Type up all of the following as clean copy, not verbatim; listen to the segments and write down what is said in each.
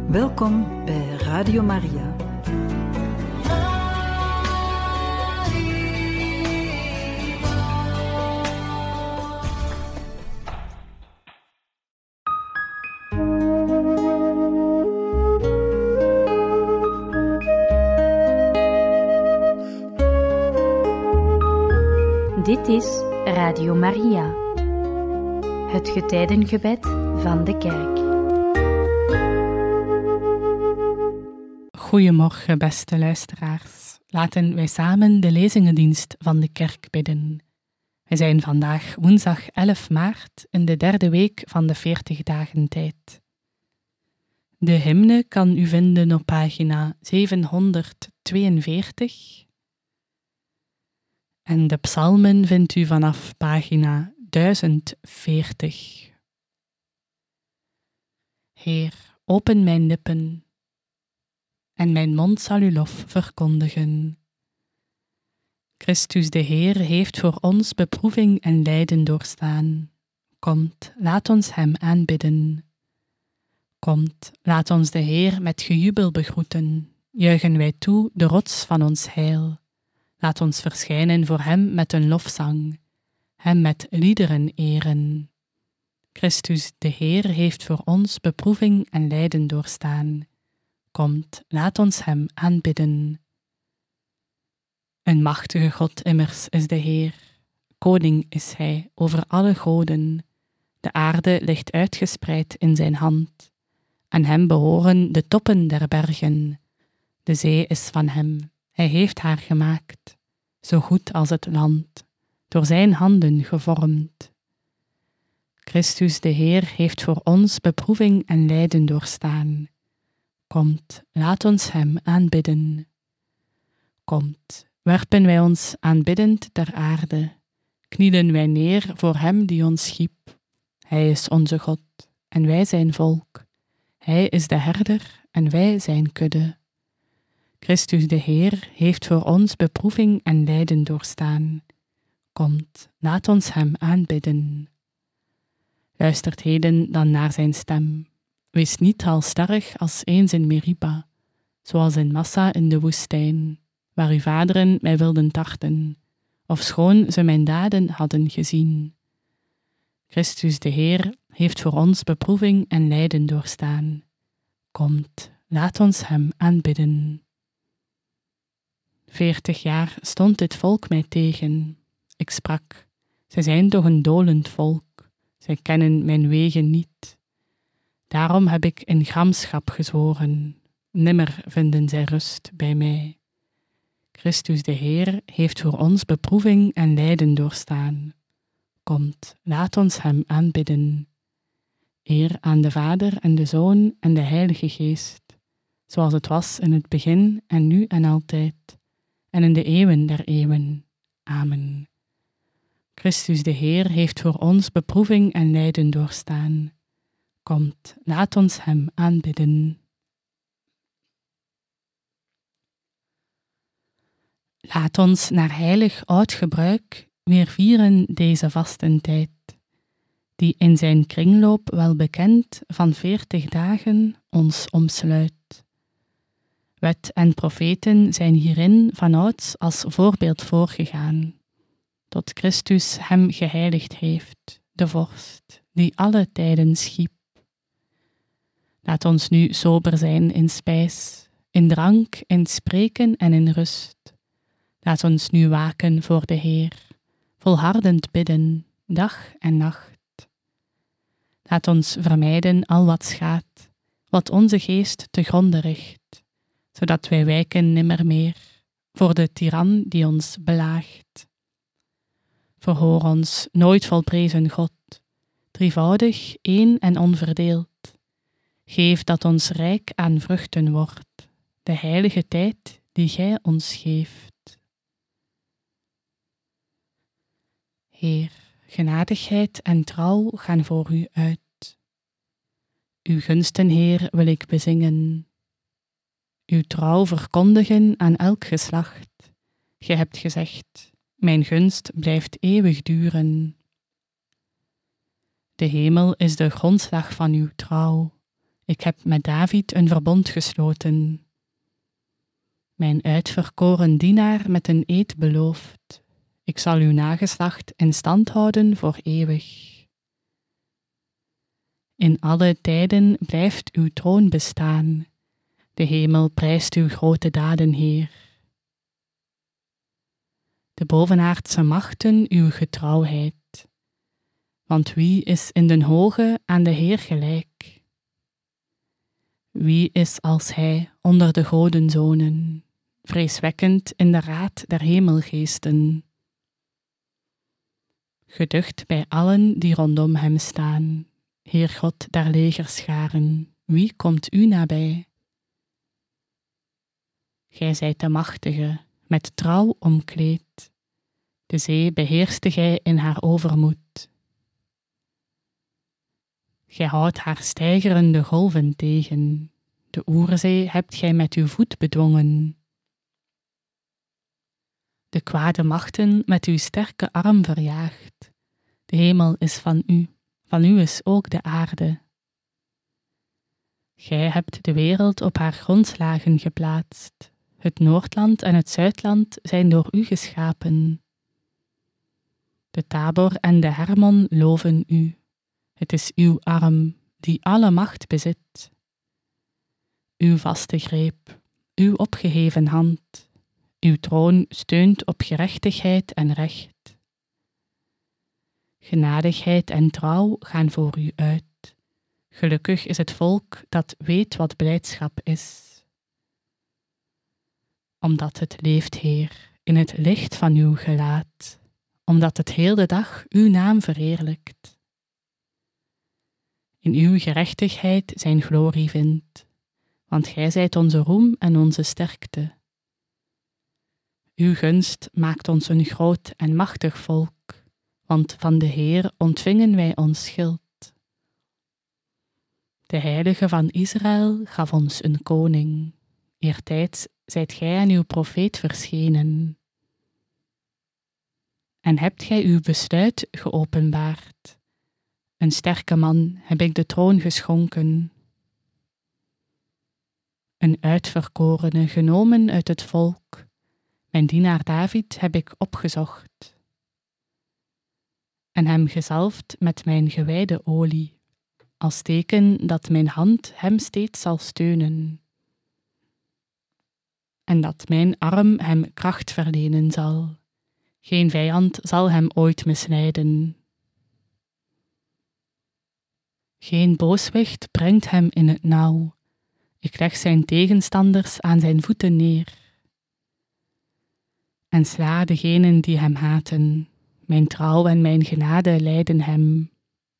Welkom bij Radio Maria. Dit is Radio Maria, het getijdengebed van de kerk. Goedemorgen, beste luisteraars. Laten wij samen de lezingendienst van de kerk bidden. Wij zijn vandaag woensdag 11 maart in de derde week van de 40 dagen tijd. De hymne kan u vinden op pagina 742 en de psalmen vindt u vanaf pagina 1040. Heer, open mijn lippen en mijn mond zal uw lof verkondigen. Christus de Heer heeft voor ons beproeving en lijden doorstaan. Komt, laat ons hem aanbidden. Komt, laat ons de Heer met gejubel begroeten. Juichen wij toe de rots van ons heil. Laat ons verschijnen voor hem met een lofzang, hem met liederen eren. Christus de Heer heeft voor ons beproeving en lijden doorstaan. Komt, laat ons hem aanbidden. Een machtige God immers is de Heer. Koning is hij over alle goden. De aarde ligt uitgespreid in zijn hand. Aan hem behoren de toppen der bergen. De zee is van hem. Hij heeft haar gemaakt, zo goed als het land, door zijn handen gevormd. Christus de Heer heeft voor ons beproeving en lijden doorstaan. Komt, laat ons hem aanbidden. Komt, werpen wij ons aanbiddend ter aarde, knielen wij neer voor hem die ons schiep. Hij is onze God en wij zijn volk. Hij is de herder en wij zijn kudde. Christus de Heer heeft voor ons beproeving en lijden doorstaan. Komt, laat ons hem aanbidden. Luistert heden dan naar zijn stem. Wees niet halstarrig als eens in Meriba, zoals in Massa in de woestijn, waar uw vaderen mij wilden tarten, ofschoon ze mijn daden hadden gezien. Christus de Heer heeft voor ons beproeving en lijden doorstaan. Komt, laat ons hem aanbidden. 40 jaar stond dit volk mij tegen. Ik sprak, zij zijn toch een dolend volk, zij kennen mijn wegen niet. Daarom heb ik in gramschap gezworen, nimmer vinden zij rust bij mij. Christus de Heer heeft voor ons beproeving en lijden doorstaan. Komt, laat ons hem aanbidden. Eer aan de Vader en de Zoon en de Heilige Geest, zoals het was in het begin en nu en altijd, en in de eeuwen der eeuwen. Amen. Christus de Heer heeft voor ons beproeving en lijden doorstaan. Komt, laat ons hem aanbidden. Laat ons naar heilig oud gebruik weer vieren deze vastentijd, die in zijn kringloop wel bekend van 40 dagen ons omsluit. Wet en profeten zijn hierin vanouds als voorbeeld voorgegaan, tot Christus hem geheiligd heeft, de vorst, die alle tijden schiep. Laat ons nu sober zijn in spijs, in drank, in spreken en in rust. Laat ons nu waken voor de Heer, volhardend bidden, dag en nacht. Laat ons vermijden al wat schaadt, wat onze geest te gronde richt, zodat wij wijken nimmer meer voor de tiran die ons belaagt. Verhoor ons, nooit volprezen God, drievoudig, één en onverdeeld. Geef dat ons rijk aan vruchten wordt, de heilige tijd die gij ons geeft. Heer, genadigheid en trouw gaan voor u uit. Uw gunsten, Heer, wil ik bezingen. Uw trouw verkondigen aan elk geslacht. Gij hebt gezegd, mijn gunst blijft eeuwig duren. De hemel is de grondslag van uw trouw. Ik heb met David een verbond gesloten. Mijn uitverkoren dienaar met een eed beloofd. Ik zal uw nageslacht in stand houden voor eeuwig. In alle tijden blijft uw troon bestaan. De hemel prijst uw grote daden, Heer. De bovenaardse machten uw getrouwheid. Want wie is in den hoge aan de Heer gelijk? Wie is als hij onder de godenzonen, vreeswekkend in de raad der hemelgeesten? Geducht bij allen die rondom hem staan, Heer God der legerscharen, wie komt u nabij? Gij zijt de machtige, met trouw omkleed. De zee beheerste gij in haar overmoed. Gij houdt haar steigerende golven tegen. De Oerzee hebt gij met uw voet bedwongen. De kwade machten met uw sterke arm verjaagd. De hemel is van u is ook de aarde. Gij hebt de wereld op haar grondslagen geplaatst. Het Noordland en het Zuidland zijn door u geschapen. De Tabor en de Hermon loven u. Het is uw arm die alle macht bezit. Uw vaste greep, uw opgeheven hand, uw troon steunt op gerechtigheid en recht. Genadigheid en trouw gaan voor u uit. Gelukkig is het volk dat weet wat blijdschap is. Omdat het leeft, Heer, in het licht van uw gelaat, omdat het heel de dag uw naam verheerlijkt. In uw gerechtigheid zijn glorie vindt, want gij zijt onze roem en onze sterkte. Uw gunst maakt ons een groot en machtig volk, want van de Heer ontvingen wij ons schild. De Heilige van Israël gaf ons een koning. Eertijds zijt gij aan uw profeet verschenen. En hebt gij uw besluit geopenbaard. Een sterke man heb ik de troon geschonken. Een uitverkorene genomen uit het volk. Mijn dienaar David heb ik opgezocht. En hem gezalfd met mijn gewijde olie, als teken dat mijn hand hem steeds zal steunen. En dat mijn arm hem kracht verlenen zal. Geen vijand zal hem ooit misleiden. Geen booswicht brengt hem in het nauw. Ik leg zijn tegenstanders aan zijn voeten neer. En sla degenen die hem haten. Mijn trouw en mijn genade leiden hem.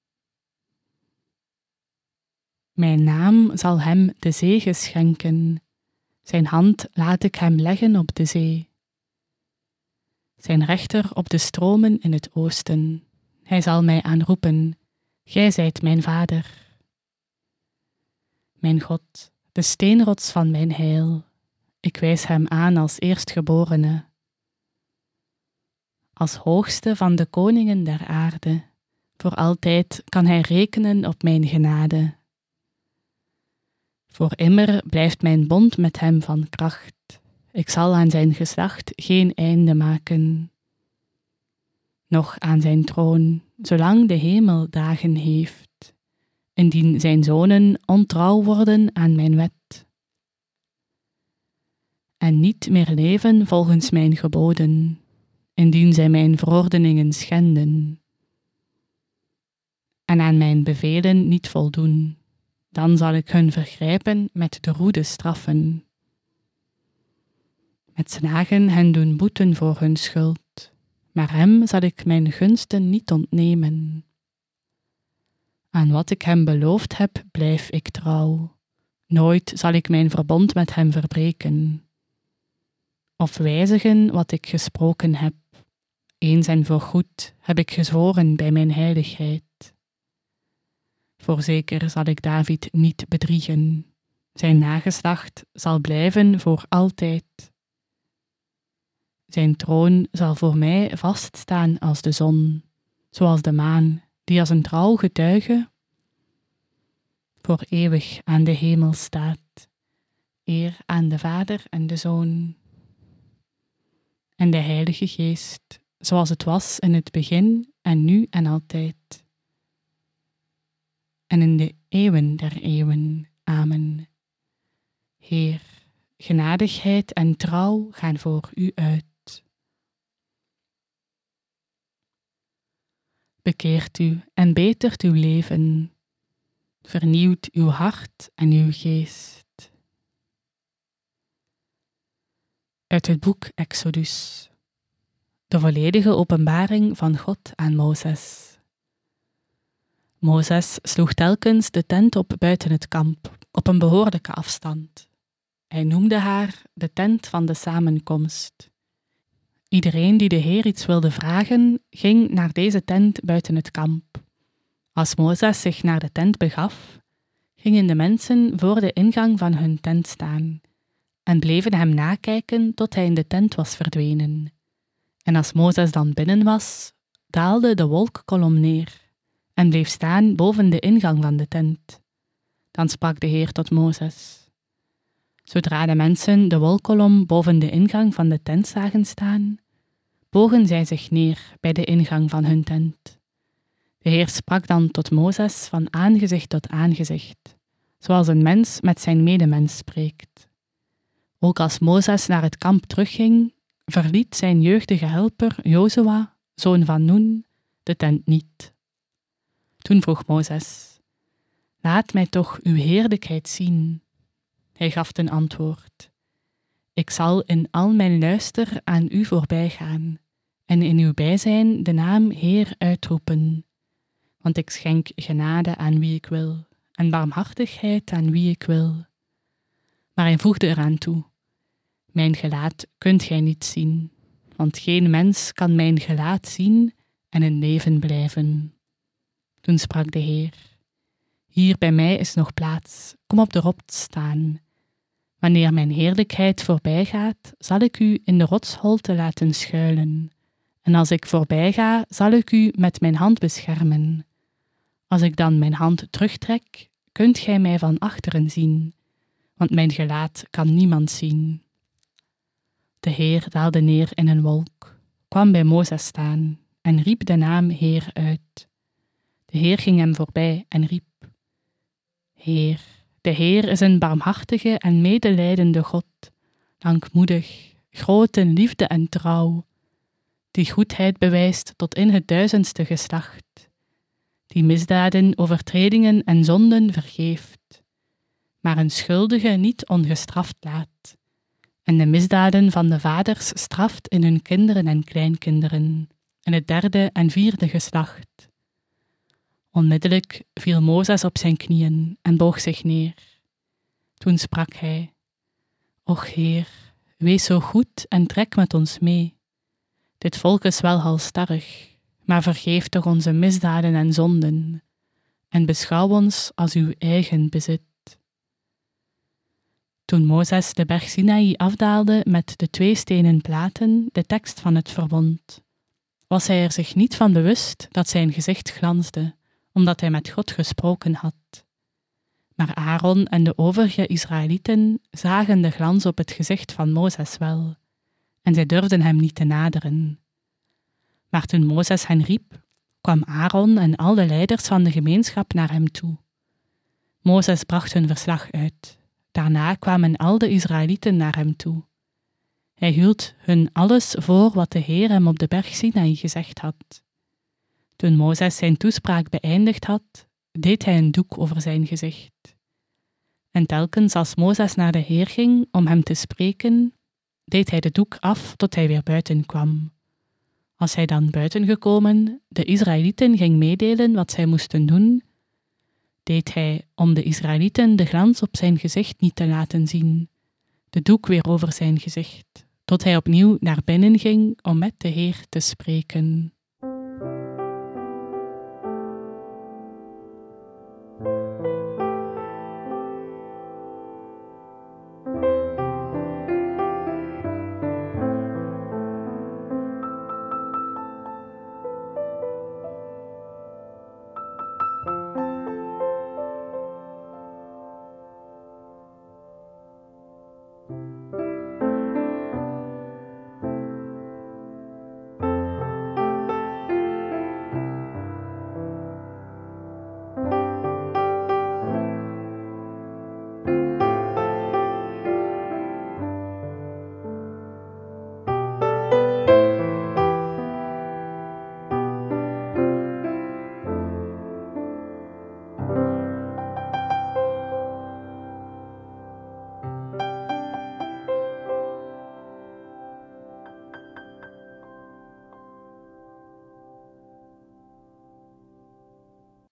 Mijn naam zal hem de zege schenken. Zijn hand laat ik hem leggen op de zee. Zijn rechter op de stromen in het oosten. Hij zal mij aanroepen, gij zijt mijn vader. Mijn God, de steenrots van mijn heil, ik wijs hem aan als eerstgeborene. Als hoogste van de koningen der aarde, voor altijd kan hij rekenen op mijn genade. Voor immer blijft mijn bond met hem van kracht. Ik zal aan zijn geslacht geen einde maken. Nog aan zijn troon, zolang de hemel dagen heeft, indien zijn zonen ontrouw worden aan mijn wet. En niet meer leven volgens mijn geboden, indien zij mijn verordeningen schenden. En aan mijn bevelen niet voldoen, dan zal ik hun vergrijpen met de roede straffen. Met slagen hen doen boeten voor hun schuld, maar hem zal ik mijn gunsten niet ontnemen. Aan wat ik hem beloofd heb, blijf ik trouw. Nooit zal ik mijn verbond met hem verbreken. Of wijzigen wat ik gesproken heb. Eens en voorgoed heb ik gezworen bij mijn heiligheid. Voorzeker zal ik David niet bedriegen. Zijn nageslacht zal blijven voor altijd. Zijn troon zal voor mij vaststaan als de zon, zoals de maan, die als een trouw getuige voor eeuwig aan de hemel staat. Eer aan de Vader en de Zoon en de Heilige Geest, zoals het was in het begin en nu en altijd. En in de eeuwen der eeuwen. Amen. Heer, genadigheid en trouw gaan voor u uit. Bekeert u en betert uw leven. Vernieuwt uw hart en uw geest. Uit het boek Exodus. De volledige openbaring van God aan Mozes. Mozes sloeg telkens de tent op buiten het kamp, op een behoorlijke afstand. Hij noemde haar de tent van de samenkomst. Iedereen die de Heer iets wilde vragen, ging naar deze tent buiten het kamp. Als Mozes zich naar de tent begaf, gingen de mensen voor de ingang van hun tent staan en bleven hem nakijken tot hij in de tent was verdwenen. En als Mozes dan binnen was, daalde de wolkkolom neer en bleef staan boven de ingang van de tent. Dan sprak de Heer tot Mozes. Zodra de mensen de wolkkolom boven de ingang van de tent zagen staan, bogen zij zich neer bij de ingang van hun tent. De Heer sprak dan tot Mozes van aangezicht tot aangezicht, zoals een mens met zijn medemens spreekt. Ook als Mozes naar het kamp terugging, verliet zijn jeugdige helper Jozua, zoon van Noen, de tent niet. Toen vroeg Mozes: Laat mij toch uw heerlijkheid zien. Hij gaf ten antwoord: Ik zal in al mijn luister aan u voorbij gaan en in uw bijzijn de naam Heer uitroepen. Want ik schenk genade aan wie ik wil en barmhartigheid aan wie ik wil. Maar hij voegde eraan toe: Mijn gelaat kunt gij niet zien, want geen mens kan mijn gelaat zien en in leven blijven. Toen sprak de Heer: Hier bij mij is nog plaats, kom op de rots staan. Wanneer mijn heerlijkheid voorbij gaat, zal ik u in de rotsholte laten schuilen. En als ik voorbij ga, zal ik u met mijn hand beschermen. Als ik dan mijn hand terugtrek, kunt gij mij van achteren zien, want mijn gelaat kan niemand zien. De Heer daalde neer in een wolk, kwam bij Mozes staan en riep de naam Heer uit. De Heer ging hem voorbij en riep: Heer, de Heer is een barmhartige en medelijdende God, langmoedig, groot in liefde en trouw, die goedheid bewijst tot in het 1000ste geslacht, die misdaden, overtredingen en zonden vergeeft, maar een schuldige niet ongestraft laat, en de misdaden van de vaders straft in hun kinderen en kleinkinderen, in het 3e en 4e geslacht. Onmiddellijk viel Mozes op zijn knieën en boog zich neer. Toen sprak hij: Och Heer, wees zo goed en trek met ons mee. Dit volk is wel halstarrig, maar vergeef toch onze misdaden en zonden, en beschouw ons als uw eigen bezit. Toen Mozes de berg Sinaï afdaalde met de 2 stenen platen, de tekst van het verbond, was hij er zich niet van bewust dat zijn gezicht glansde, omdat hij met God gesproken had. Maar Aaron en de overige Israëlieten zagen de glans op het gezicht van Mozes wel, en zij durfden hem niet te naderen. Maar toen Mozes hen riep, kwam Aaron en al de leiders van de gemeenschap naar hem toe. Mozes bracht hun verslag uit. Daarna kwamen al de Israëlieten naar hem toe. Hij hield hun alles voor wat de Heer hem op de berg Sinaï gezegd had. Toen Mozes zijn toespraak beëindigd had, deed hij een doek over zijn gezicht. En telkens als Mozes naar de Heer ging om hem te spreken, deed hij de doek af tot hij weer buiten kwam. Als hij dan buiten gekomen de Israëlieten ging meedelen wat zij moesten doen, deed hij, om de Israëlieten de glans op zijn gezicht niet te laten zien, de doek weer over zijn gezicht, tot hij opnieuw naar binnen ging om met de Heer te spreken.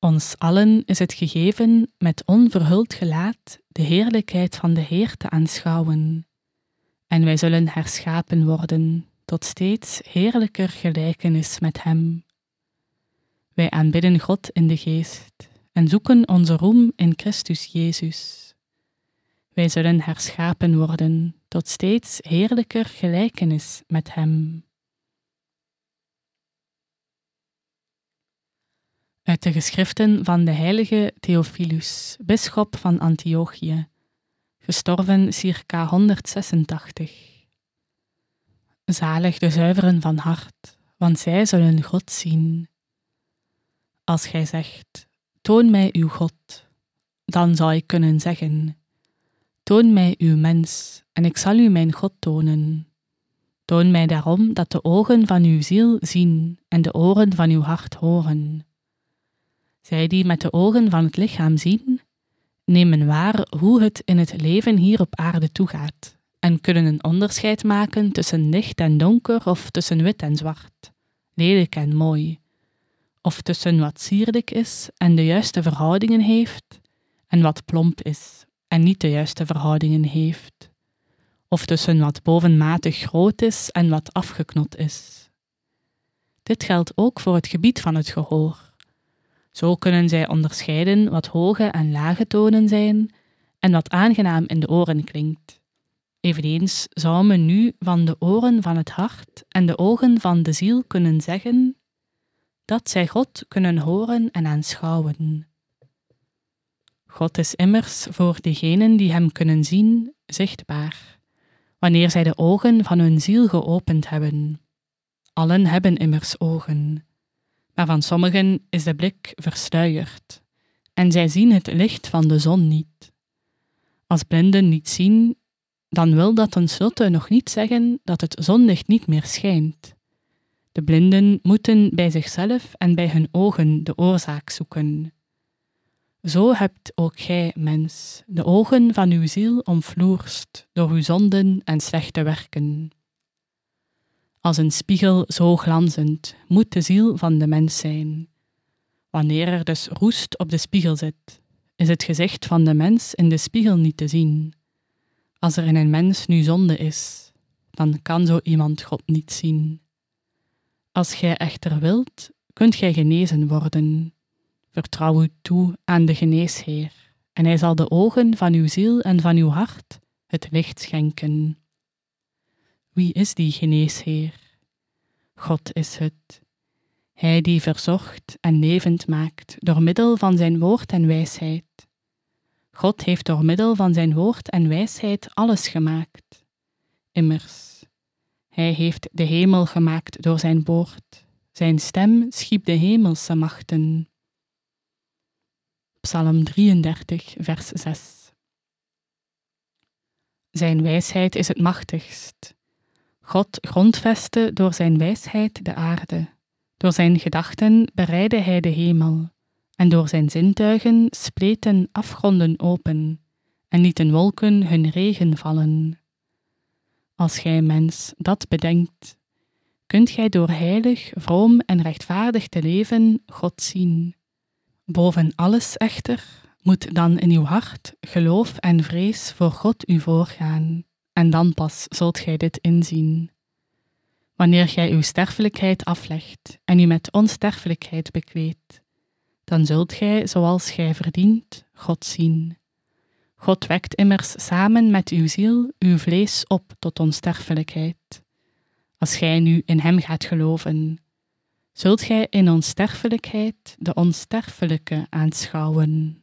Ons allen is het gegeven met onverhuld gelaat de heerlijkheid van de Heer te aanschouwen. En wij zullen herschapen worden tot steeds heerlijker gelijkenis met Hem. Wij aanbidden God in de geest en zoeken onze roem in Christus Jezus. Wij zullen herschapen worden tot steeds heerlijker gelijkenis met Hem. Uit de geschriften van de heilige Theophilus, bisschop van Antiochië, gestorven circa 186. Zalig de zuiveren van hart, want zij zullen God zien. Als gij zegt, toon mij uw God, dan zou ik kunnen zeggen, toon mij uw mens, en ik zal u mijn God tonen. Toon mij daarom dat de ogen van uw ziel zien en de oren van uw hart horen. Zij die met de ogen van het lichaam zien, nemen waar hoe het in het leven hier op aarde toegaat en kunnen een onderscheid maken tussen licht en donker of tussen wit en zwart, lelijk en mooi, of tussen wat sierlijk is en de juiste verhoudingen heeft en wat plomp is en niet de juiste verhoudingen heeft, of tussen wat bovenmatig groot is en wat afgeknot is. Dit geldt ook voor het gebied van het gehoor. Zo kunnen zij onderscheiden wat hoge en lage tonen zijn en wat aangenaam in de oren klinkt. Eveneens zou men nu van de oren van het hart en de ogen van de ziel kunnen zeggen dat zij God kunnen horen en aanschouwen. God is immers voor degenen die Hem kunnen zien zichtbaar, wanneer zij de ogen van hun ziel geopend hebben. Allen hebben immers ogen. Maar van sommigen is de blik versluierd, en zij zien het licht van de zon niet. Als blinden niet zien, dan wil dat tenslotte nog niet zeggen dat het zonlicht niet meer schijnt. De blinden moeten bij zichzelf en bij hun ogen de oorzaak zoeken. Zo hebt ook gij, mens, de ogen van uw ziel omfloerst door uw zonden en slechte werken. Als een spiegel zo glanzend moet de ziel van de mens zijn. Wanneer er dus roest op de spiegel zit, is het gezicht van de mens in de spiegel niet te zien. Als er in een mens nu zonde is, dan kan zo iemand God niet zien. Als gij echter wilt, kunt gij genezen worden. Vertrouw u toe aan de geneesheer, en hij zal de ogen van uw ziel en van uw hart het licht schenken. Wie is die geneesheer? God is het. Hij die verzorgt en levend maakt door middel van zijn woord en wijsheid. God heeft door middel van zijn woord en wijsheid alles gemaakt. Immers, hij heeft de hemel gemaakt door zijn woord. Zijn stem schiep de hemelse machten. Psalm 33, vers 6. Zijn wijsheid is het machtigst. God grondvestte door zijn wijsheid de aarde. Door zijn gedachten bereidde hij de hemel. En door zijn zintuigen spleten afgronden open en lieten wolken hun regen vallen. Als gij, mens, dat bedenkt, kunt gij door heilig, vroom en rechtvaardig te leven God zien. Boven alles echter moet dan in uw hart geloof en vrees voor God u voorgaan, en dan pas zult gij dit inzien. Wanneer gij uw sterfelijkheid aflegt en u met onsterfelijkheid bekleedt, dan zult gij, zoals gij verdient, God zien. God wekt immers samen met uw ziel uw vlees op tot onsterfelijkheid. Als gij nu in hem gaat geloven, zult gij in onsterfelijkheid de onsterfelijke aanschouwen.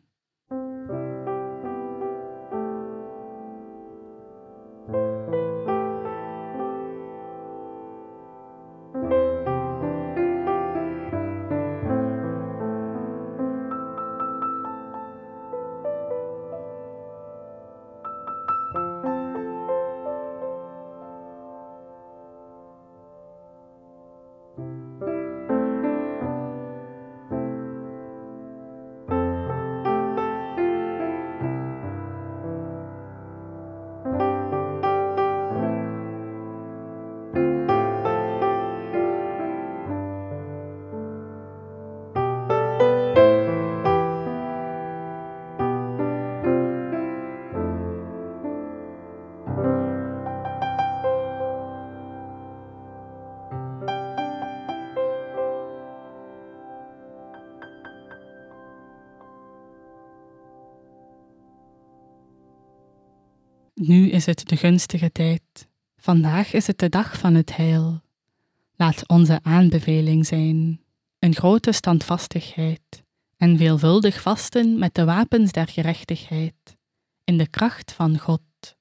Nu is het de gunstige tijd. Vandaag is het de dag van het heil. Laat onze aanbeveling zijn een grote standvastigheid en veelvuldig vasten met de wapens der gerechtigheid, in de kracht van God.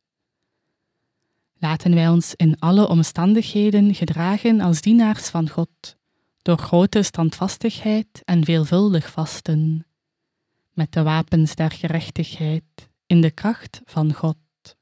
Laten wij ons in alle omstandigheden gedragen als dienaars van God, door grote standvastigheid en veelvuldig vasten, met de wapens der gerechtigheid, in de kracht van God.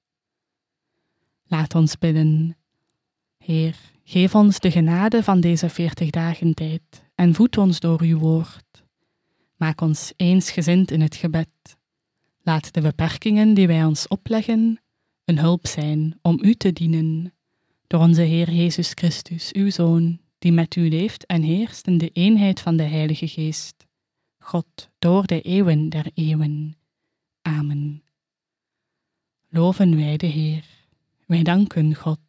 Laat ons bidden. Heer, geef ons de genade van deze 40 dagen tijd en voed ons door uw woord. Maak ons eensgezind in het gebed. Laat de beperkingen die wij ons opleggen een hulp zijn om u te dienen, door onze Heer Jezus Christus, uw Zoon, die met u leeft en heerst in de eenheid van de Heilige Geest, God, door de eeuwen der eeuwen. Amen. Loven wij de Heer. Wij danken God.